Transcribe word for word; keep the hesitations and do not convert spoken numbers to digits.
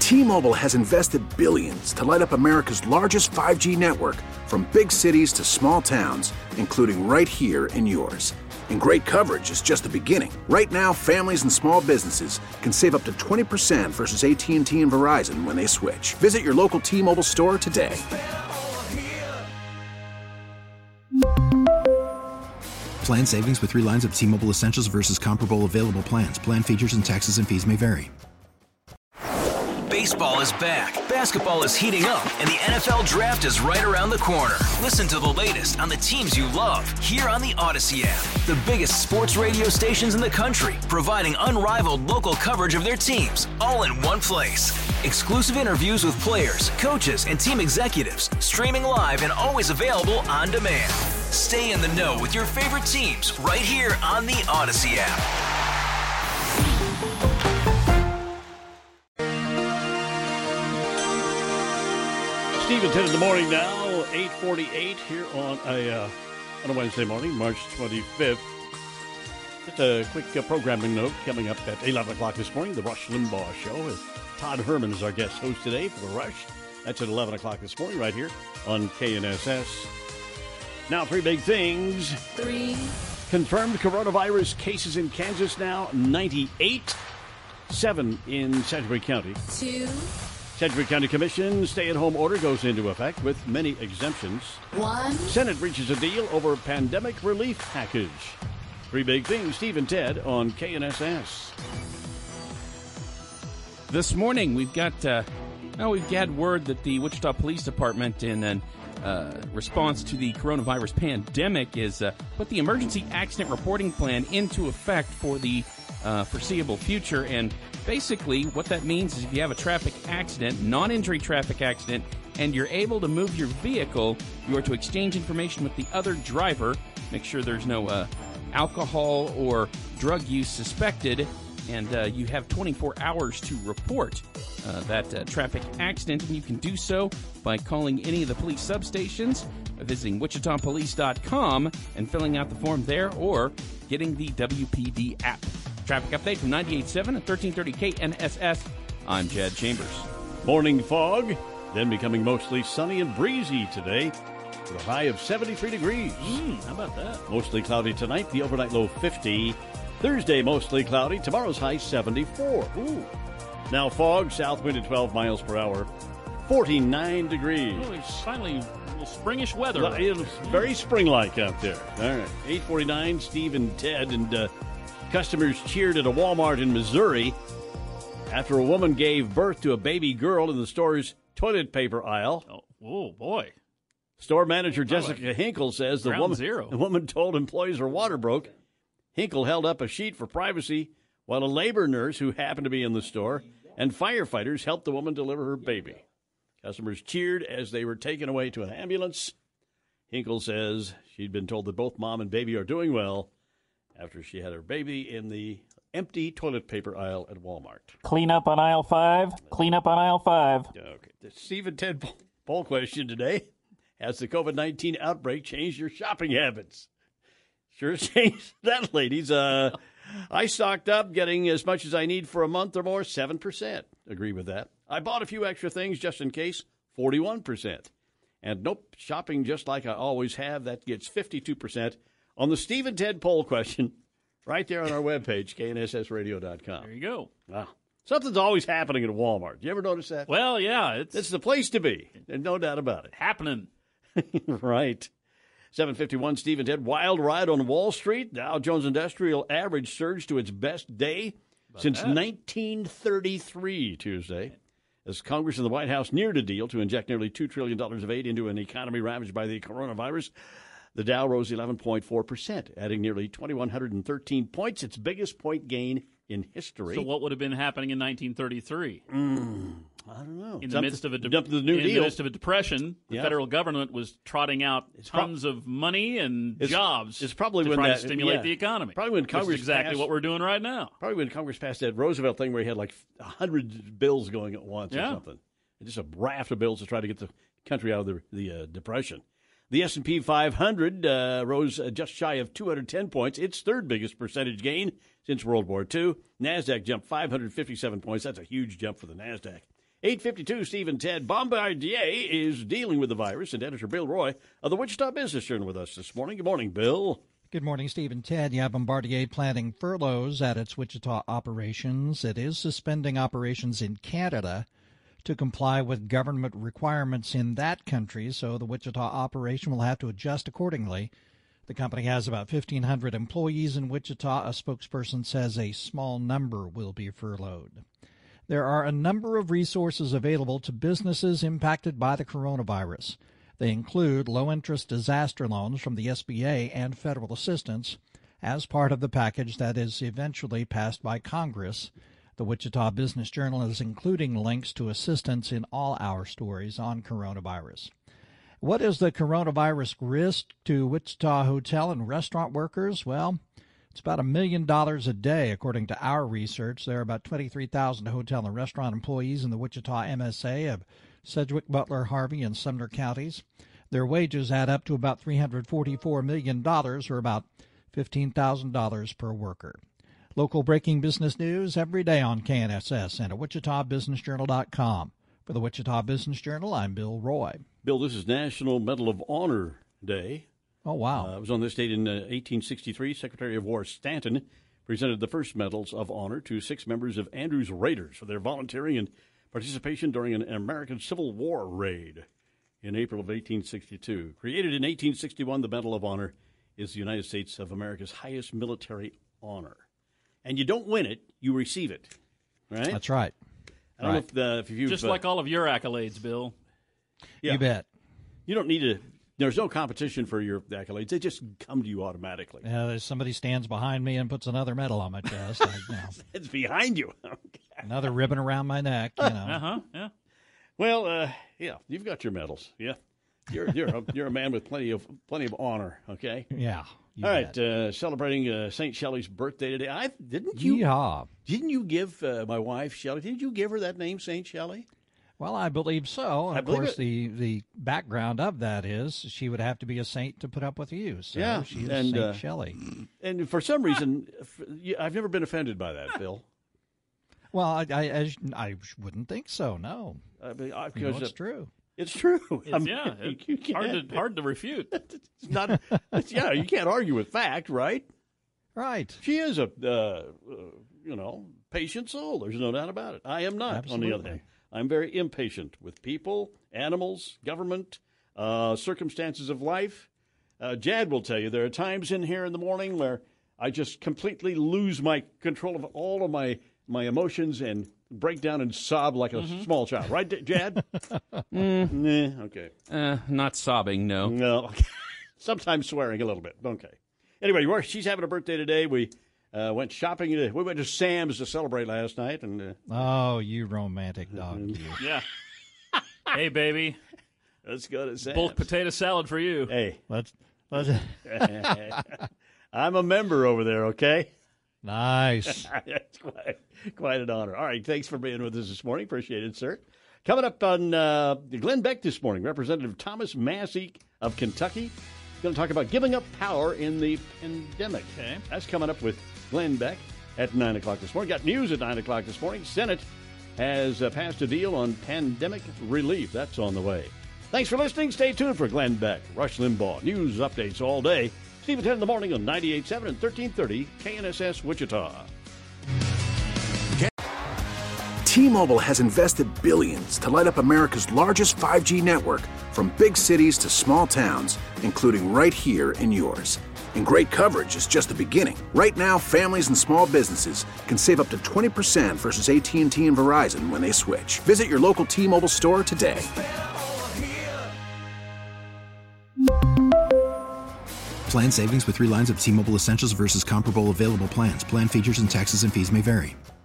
T-Mobile has invested billions to light up America's largest five G network, from big cities to small towns, including right here in yours. And great coverage is just the beginning. Right now, families and small businesses can save up to twenty percent versus A T and T and Verizon when they switch. Visit your local T-Mobile store today. Plan savings with three lines of T-Mobile Essentials versus comparable available plans. Plan features and taxes and fees may vary. Baseball is back, basketball is heating up, and the N F L Draft is right around the corner. Listen to the latest on the teams you love here on the Odyssey app. The biggest sports radio stations in the country, providing unrivaled local coverage of their teams, all in one place. Exclusive interviews with players, coaches, and team executives, streaming live and always available on demand. Stay in the know with your favorite teams right here on the Odyssey app. Steve and Ted in the morning now, eight forty-eight here on a uh, on a Wednesday morning, March twenty-fifth. Just a quick uh, programming note coming up at eleven o'clock this morning. The Rush Limbaugh Show. Todd Herman is our guest host today for the Rush. That's at eleven o'clock this morning right here on K N S S. Now, three big things. Three. Confirmed coronavirus cases in Kansas now, ninety-eight. Seven in Sedgwick County. Two. Sedgwick County Commission stay-at-home order goes into effect with many exemptions. One. Senate reaches a deal over pandemic relief package. Three big things. Steve and Ted on K N S S. This morning we've got uh, oh, we've got word that the Wichita Police Department, in an uh, response to the coronavirus pandemic, is uh, put the emergency accident reporting plan into effect for the uh, foreseeable future. And basically, what that means is if you have a traffic accident, non-injury traffic accident, and you're able to move your vehicle, you are to exchange information with the other driver, make sure there's no uh, alcohol or drug use suspected, and uh, you have twenty-four hours to report uh, that uh, traffic accident, and you can do so by calling any of the police substations, visiting wichita police dot com and filling out the form there, or getting the W P D app. Traffic update from ninety-eight point seven and thirteen thirty K N S S. I'm Jed Chambers. Morning fog, then becoming mostly sunny and breezy today with a high of seventy-three degrees. Mm, how about that? Mostly cloudy tonight, the overnight low fifty. Thursday, mostly cloudy. Tomorrow's high seventy-four. Ooh. Now fog, south wind at twelve miles per hour, forty-nine degrees. Oh, it's finally a little springish weather. Well, it's very spring-like out there. All right, eight forty-nine, Steve and Ted, and uh, customers cheered at a Walmart in Missouri after a woman gave birth to a baby girl in the store's toilet paper aisle. Oh, oh boy. Store manager Jessica Hinkle says the woman, zero. the woman told employees her water broke. Hinkle held up a sheet for privacy while a labor nurse who happened to be in the store and firefighters helped the woman deliver her baby. Customers cheered as they were taken away to an ambulance. Hinkle says she'd been told that both mom and baby are doing well after she had her baby in the empty toilet paper aisle at Walmart. Clean up on aisle five. Clean up on aisle five. Okay. The Steve and Ted poll question today. Has the covid nineteen outbreak changed your shopping habits? Sure changed that, ladies. Uh, I stocked up, getting as much as I need for a month or more, seven percent. Agree with that. I bought a few extra things just in case, forty-one percent. And nope, shopping just like I always have, that gets fifty-two percent. On the Steve and Ted poll question, right there on our webpage, K N S S radio dot com. There you go. Wow. Something's always happening at Walmart. You ever notice that? Well, yeah. It's, it's the place to be. There's no doubt about it. Happening. Right. seven fifty-one, Steve and Ted. Wild ride on Wall Street. Dow Jones Industrial Average surged to its best day about since that? nineteen thirty-three Tuesday, as Congress and the White House neared a deal to inject nearly two trillion dollars of aid into an economy ravaged by the coronavirus. The Dow rose eleven point four percent, adding nearly two thousand one hundred thirteen points, its biggest point gain in history. So what would have been happening in nineteen thirty-three? Mm, I don't know. In Jump the midst of a de- the new in deal. the midst of a depression, the yeah. federal government was trotting out it's tons pro- of money and it's, jobs it's probably to when try that, to stimulate yeah. the economy. Probably when Congress which is exactly passed, what we're doing right now. Probably when Congress passed that Roosevelt thing where he had like a hundred bills going at once yeah. or something. Just a raft of bills to try to get the country out of the, the uh, depression. The S and P five hundred uh, rose uh, just shy of two hundred ten points, its third biggest percentage gain since World War Two. NASDAQ jumped five hundred fifty-seven points. That's a huge jump for the NASDAQ. eight fifty-two, Steve and Ted. Bombardier is dealing with the virus, and editor Bill Roy of the Wichita Business Journal with us this morning. Good morning, Bill. Good morning, Steve and Ted. Yeah, Bombardier planning furloughs at its Wichita operations. It is suspending operations in Canada to comply with government requirements in that country, so the Wichita operation will have to adjust accordingly. The company has about fifteen hundred employees in Wichita. A spokesperson says a small number will be furloughed. There are a number of resources available to businesses impacted by the coronavirus. They include low-interest disaster loans from the S B A and federal assistance as part of the package that is eventually passed by Congress. The Wichita Business Journal is including links to assistance in all our stories on coronavirus. What is the coronavirus risk to Wichita hotel and restaurant workers? Well, it's about a million dollars a day, according to our research. There are about twenty-three thousand hotel and restaurant employees in the Wichita M S A of Sedgwick, Butler, Harvey, and Sumner counties. Their wages add up to about three hundred forty-four million dollars, or about fifteen thousand dollars per worker. Local breaking business news every day on K N S S and at wichita business journal dot com. For the Wichita Business Journal, I'm Bill Roy. Bill, this is National Medal of Honor Day. Oh, wow. Uh, it was on this date in uh, eighteen sixty-three. Secretary of War Stanton presented the first medals of honor to six members of Andrews Raiders for their volunteering and participation during an American Civil War raid in April of eighteen sixty-two. Created in eighteen sixty-one, the Medal of Honor is the United States of America's highest military honor. And you don't win it, you receive it, right? That's right. I don't right. know if, uh, if you've... Just uh, like all of your accolades, Bill. Yeah. You bet. You don't need to... There's no competition for your accolades. They just come to you automatically. Yeah, there's somebody stands behind me and puts another medal on my chest. I, you know, It's behind you. another ribbon around my neck, you know. Uh-huh, yeah. Well, uh, yeah, you've got your medals. Yeah. You're you're a, you're a man with plenty of plenty of honor, okay? Yeah. you All right, bet. uh, celebrating uh, Saint Shelley's birthday today. I didn't you Yeehaw. Didn't you give uh, my wife Shelley? Didn't you give her that name, Saint Shelley? Well, I believe so. And I of believe course, it. the, the background of that is she would have to be a saint to put up with you. So Yeah, she is and, Saint uh, Shelley. And for some reason, f- you- I've never been offended by that, Phil. Well, I, I, I, I wouldn't think so, no. I mean, I, You know, because it's uh, true. it's true. I It's, mean, yeah, you it's can't- hard to, hard to refute. It's not. It's, yeah, you can't argue with fact, right? Right. She is a, uh, uh, you know, patient soul. There's no doubt about it. I am not, on the other Absolutely. hand. I'm very impatient with people, animals, government, uh, circumstances of life. Uh, Jad will tell you there are times in here in the morning where I just completely lose my control of all of my, my emotions and break down and sob like a Mm-hmm. small child. Right, D- Jad? mm. Nah, okay. Uh, not sobbing, no. No. Okay. Sometimes swearing a little bit. Okay. Anyway, we're, she's having a birthday today. We uh, went shopping. To, we went to Sam's to celebrate last night. and. Uh, Oh, you romantic dog. you. Yeah. Hey, baby. Let's go to Sam's. Both potato salad for you. Hey, Let's, let's, I'm a member over there, okay? nice. That's quite, quite an honor. All right, thanks for being with us this morning. Appreciate it, sir. Coming up on uh, Glenn Beck this morning, Representative Thomas Massey of Kentucky is going to talk about giving up power in the pandemic. Okay. That's coming up with Glenn Beck at nine o'clock this morning. Got news at nine o'clock this morning. Senate has uh, passed a deal on pandemic relief. That's on the way. Thanks for listening. Stay tuned for Glenn Beck, Rush Limbaugh, news updates all day. Steve at ten in the morning on ninety-eight point seven and thirteen thirty K N S S Wichita. T-Mobile has invested billions to light up America's largest five G network, from big cities to small towns, including right here in yours. And great coverage is just the beginning. Right now, families and small businesses can save up to twenty percent versus A T and T and Verizon when they switch. Visit your local T-Mobile store today. Plan savings with three lines of T-Mobile Essentials versus comparable available plans. Plan features and taxes and fees may vary.